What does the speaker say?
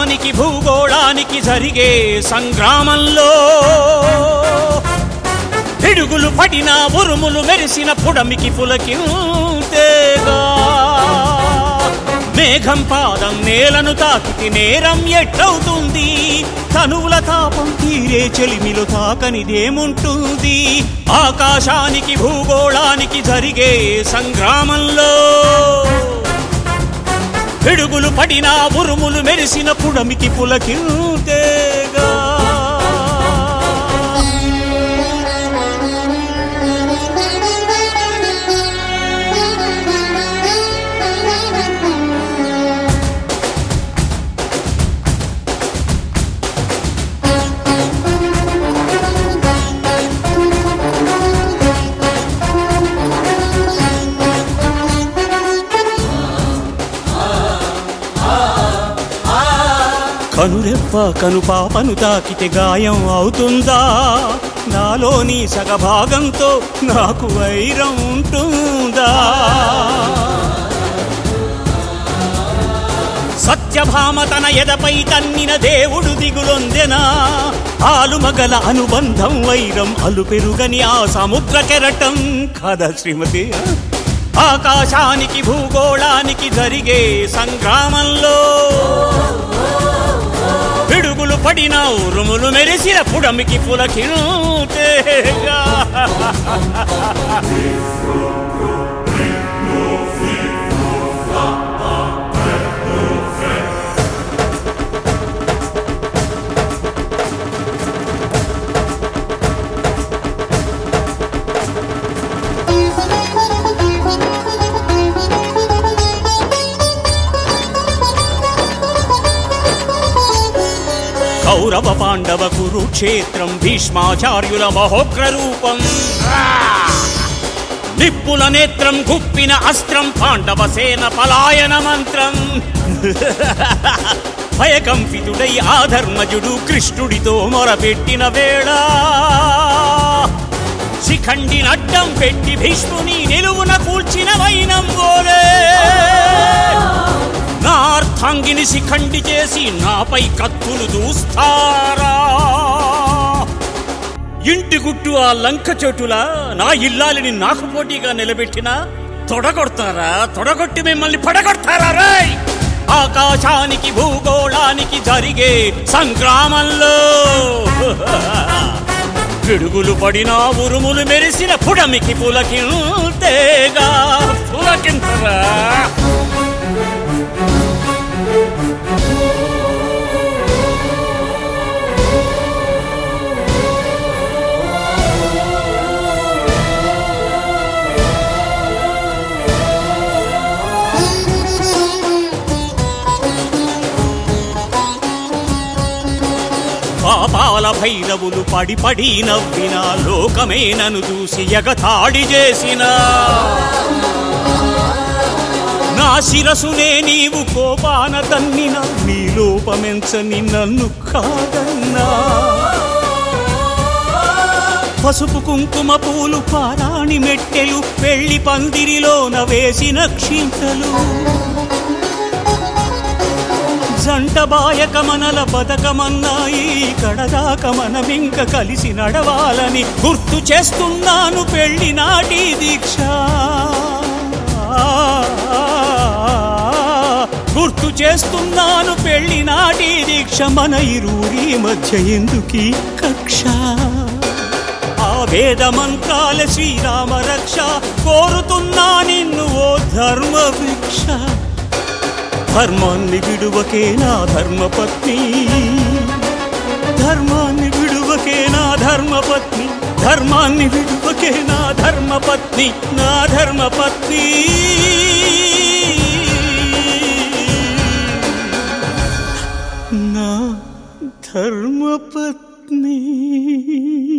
ఆకాశానికి భూగోళానికి జరిగే సంగ్రామంలో పిడుగులు పడిన ఉరుములు మెరిసిన పుడమికి పులకింతేగా మేఘం పాదం నేలను తాకితే నేరం ఎట్లవుతుంది తనువుల తాపం తీరే చెలిమిలో తాకనిదేముంటుంది ఆకాశానికి భూగోళానికి జరిగే సంగ్రామంలో పిడుగులు పడిన ఉరుములు మెరిసిన పుడమికి పులకింతేగా కనురెప్ప కనుపాపను తాకితే గాయం అవుతుందా నాలోని సగభాగంతో నాకు వైరం ఉంటుందా సత్యభామ తన ఎదపై తన్నిన దేవుడు దిగులొందెనా ఆలుమగల అనుబంధం వైరం అలుపెరుగని ఆ సముద్ర కెరటం కదా శ్రీమతి ఆకాశానికి భూగోళానికి జరిగే సంగ్రామంలో పిడుగులు పడిన ఉరుములు మెరిసిన పుడమికి పులకింతేగా కౌరవ పాండవ కురుక్షేత్రం భీష్మాచార్యుల మహోగ్ర రూపం నిప్పుల నేత్రం గుప్పిన అస్త్రం పాండవ సేన పలాయన మంత్రం భయకంపితుడై ఆధర్మజుడు కృష్ణుడితో మొరపెట్టిన వేళ శిఖండి నడ్డం పెట్టి భీష్ముని నిలువున కూల్చిన వైనం గోలే నా అర్థాంగిని శిఖండి చేసి నాపై కత్తులు దూస్తారా ఇంటి గుట్టు ఆ లంక చోటులా నా ఇల్లాలిని నాకు పోటీగా నిలబెట్టిన తొడగొడతారా తొడగొట్టి మిమ్మల్ని పడగొడతారా రాయ్ ఆకాశానికి భూగోళానికి జరిగే సంగ్రామంలో పిడుగులు పడిన ఉరుములు మెరిసిన పుడమికి పులకింతేగా పులకింతరా పాపాల భైరవులు పడి పడి నవ్విన లోకమే నన్ను చూసి ఎగతాళి చేసిన నా శిరసునే నీవు కోపాన తన్నిన నీ లోపమెంచని నన్ను కాదన్నా పసుపు కుంకుమ పూలు పారాణి మెట్టెలు పెళ్లి పందిరిలోన వేసిన క్షింతలు జంట బాయక మనల బతకమన్నాయి కడదాక మనమింక కలిసి నడవాలని గుర్తు చేస్తున్నాను పెళ్లి నాటి దీక్ష గుర్తు చేస్తున్నాను పెళ్లి నాటి దీక్ష మన ఇరువురి మధ్య ఎందుకీ కక్ష ఆ వేద మంత్రాల శ్రీరామ రక్ష కోరుతున్నా నిన్ను ఓ ధర్మ భిక్ష ధర్మాన్ని విడువకే నా ధర్మపత్ని ధర్మాన్ని విడువకే నా ధర్మపత్ని ధర్మాన్ని విడువకే నా ధర్మపత్ని నా ధర్మపత్ని నా ధర్మపత్ని